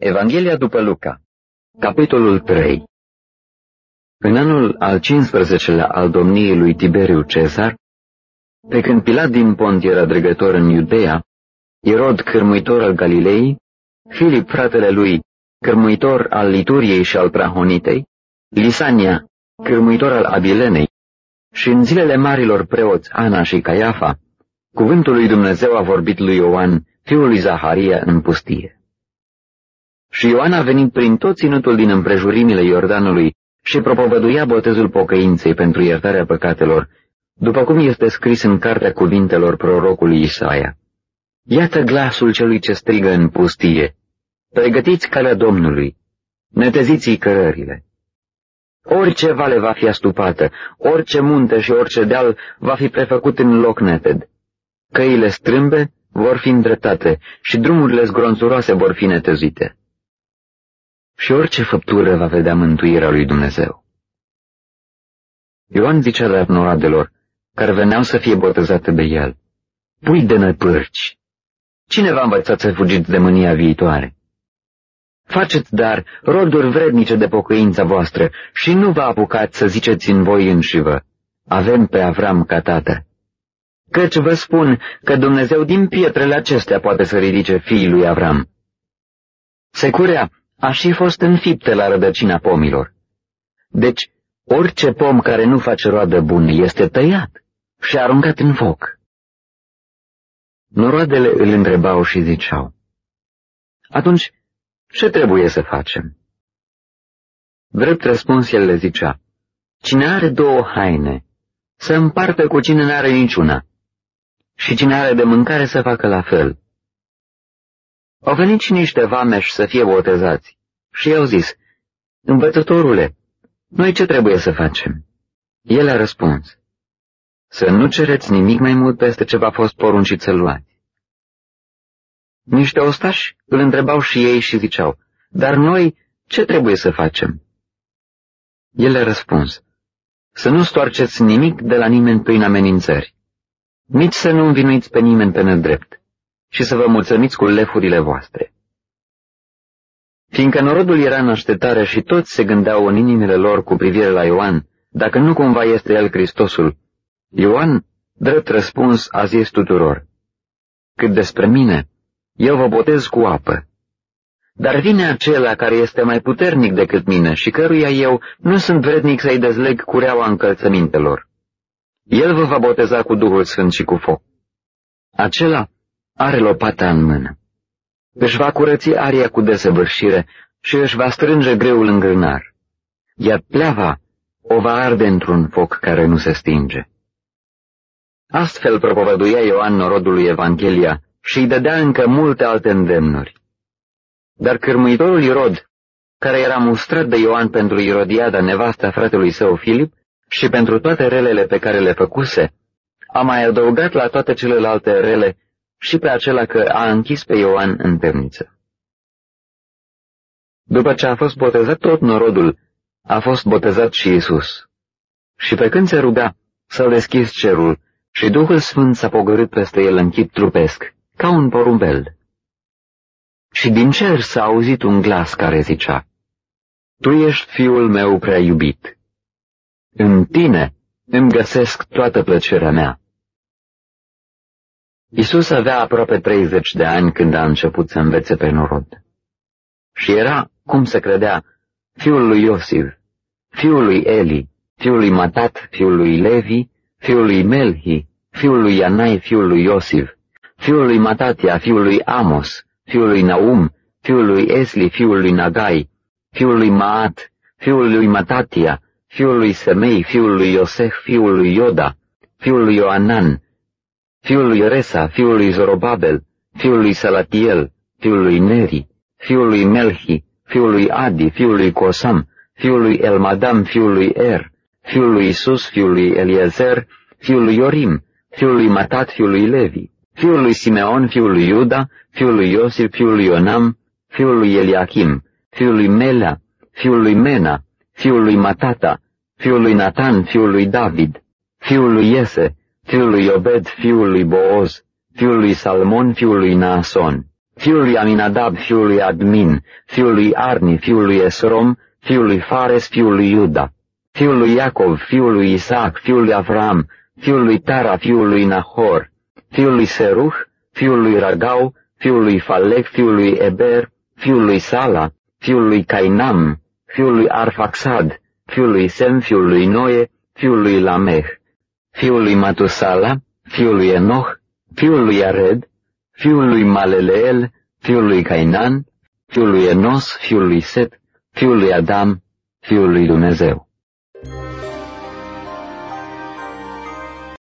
Evanghelia după Luca, capitolul 3. În anul al 15-lea al domniei lui Tiberiu Cezar, pe când Pilat din Pont era dregător în Iudeea, Irod, cârmuitor al Galilei, Filip, fratele lui, cârmuitor al Lituriei și al Trahonitei, Lisania, cârmuitor al Abilenei, și în zilele marilor preoți Ana și Caiafa, cuvântul lui Dumnezeu a vorbit lui Ioan, fiul lui Zaharia, în pustie. Și Ioan a venit prin tot ținutul din împrejurimile Iordanului și propovăduia botezul pocăinței pentru iertarea păcatelor, după cum este scris în cartea cuvintelor prorocului Isaia. Iată glasul celui ce strigă în pustie: pregătiți calea Domnului, neteziți-i cărările. Orice vale va fi astupată, orice munte și orice deal va fi prefăcut în loc neted. Căile strâmbe vor fi îndreptate și drumurile zgronțuroase vor fi netezite. Și orice făptură va vedea mântuirea lui Dumnezeu. Ioan zicea la noroadelor, care veneau să fie botezate de el: pui de năpârci! Cine v-a învățat să fugiți de mânia viitoare? Faceți, dar, roduri vrednice de pocăința voastră și nu vă apucați să ziceți în voi înșivă: avem pe Avram ca tată. Căci vă spun că Dumnezeu din pietrele acestea poate să ridice fiii lui Avram. Securea a și fost înfiptă la rădăcina pomilor. Deci, orice pom care nu face roadă bună este tăiat și aruncat în foc. Noroadele îl întrebau și ziceau: atunci, ce trebuie să facem? Drept răspuns el le zicea: cine are 2 haine, să împartă cu cine n-are niciuna, și cine are de mâncare să facă la fel. Au venit și niște vameși să fie botezați și i-au zis: învățătorule, noi ce trebuie să facem? El a răspuns: să nu cereți nimic mai mult peste ce v-a fost poruncit să luați. Niște ostași îl întrebau și ei și ziceau: dar noi ce trebuie să facem? El a răspuns: să nu stoarceți nimic de la nimeni prin amenințări, nici să nu învinuiți pe nimeni pe nedrept, și să vă mulțumiți cu lefurile voastre. Fiindcă norodul era în așteptare și toți se gândeau în inimile lor cu privire la Ioan, dacă nu cumva este el Hristosul, Ioan, drept răspuns, a zis tuturor: cât despre mine, eu vă botez cu apă. Dar vine acela care este mai puternic decât mine și căruia eu nu sunt vrednic să-i dezleg cureaua încălțămintelor. El vă va boteza cu Duhul Sfânt și cu foc. Acela are lopata în mână. Își va curăți aria cu desăvârșire și își va strânge greul în grânar, iar pleava o va arde într-un foc care nu se stinge. Astfel propovăduia Ioan norodului Evanghelia și îi dădea încă multe alte îndemnuri. Dar cârmuitorul Irod, care era mustrat de Ioan pentru Irodiada, nevasta fratelui său Filip, și pentru toate relele pe care le făcuse, a mai adăugat la toate celelalte rele și pe acela că a închis pe Ioan în temniță. După ce a fost botezat tot norodul, a fost botezat și Iisus. Și pe când se ruga, s-a deschis cerul și Duhul Sfânt s-a pogorât peste el în chip trupesc, ca un porumbel. Și din cer s-a auzit un glas care zicea: tu ești Fiul meu prea iubit. În tine îmi găsesc toată plăcerea mea. Iisus avea aproape 30 de ani când a început să învețe pe norod. Și era, cum se credea, fiul lui Iosif, fiul lui Eli, fiul lui Matat, fiul lui Levi, fiul lui Melhi, fiul lui Ianai, fiul lui Iosif, fiul lui Matatia, fiul lui Amos, fiul lui Naum, fiul lui Esli, fiul lui Nagai, fiul lui Maat, fiul lui Matatia, fiul lui Semei, fiul lui Iosef, fiul lui Ioda, fiul lui Ioanan, fiul lui Resa, fiul lui Zorobabel, fiul lui Salatiel, fiul lui Neri, fiul lui Melhi, fiul lui Adi, fiul lui Cosam, fiul lui Elmadam, fiul lui Er, fiul lui Isus, fiul lui Eliezer, fiul lui Iorim, fiul lui Matat, fiul lui Levi, fiul lui Simeon, fiul lui Iuda, fiul lui Iosif, fiul lui Ionam, fiul lui Eliachim, fiul lui Melea, fiul lui Mena, fiul lui Matata, fiul lui Natan, fiul lui David, fiul lui Iese, fiul lui Obed, fiul lui Booz, fiul lui Salmon, fiul lui Naason, fiul lui Aminadab, fiul lui Admin, fiul lui Arni, fiul lui Esrom, fiul lui Fares, fiul lui Iuda, fiul lui Iacov, fiul lui Isaac, fiul lui Avram, fiul lui Tara, fiul lui Nahor, fiul lui Seruh, fiul lui Ragau, fiul lui Falec, fiul lui Eber, fiul lui Sala, fiul lui Cainam, fiul lui Arfaxad, fiul lui Sem, fiul lui Noe, fiul lui Lameh, fiul lui Matusala, fiul lui Enoch, fiul lui Ared, fiul lui Maleleel, fiul lui Cainan, fiul lui Enos, fiul lui Set, fiul lui Adam, fiul lui Dumnezeu.